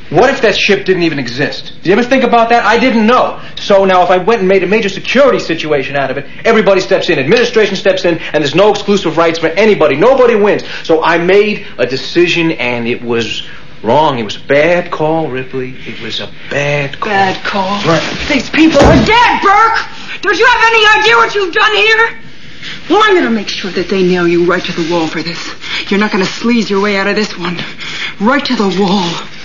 What if that ship didn't even exist? Did you ever think about that? I didn't know. So now if I went and made a major security situation out of it, everybody steps in, administration steps in, and there's no exclusive rights for anybody. Nobody wins. So I made a decision, and it was wrong. It was a bad call, Ripley. It was a bad call. Bad call? Right. These people are dead, Burke! Don't you have any idea what you've done here? Well, I'm going to make sure that they nail you right to the wall for this. You're not going to sleaze your way out of this one. Right to the wall.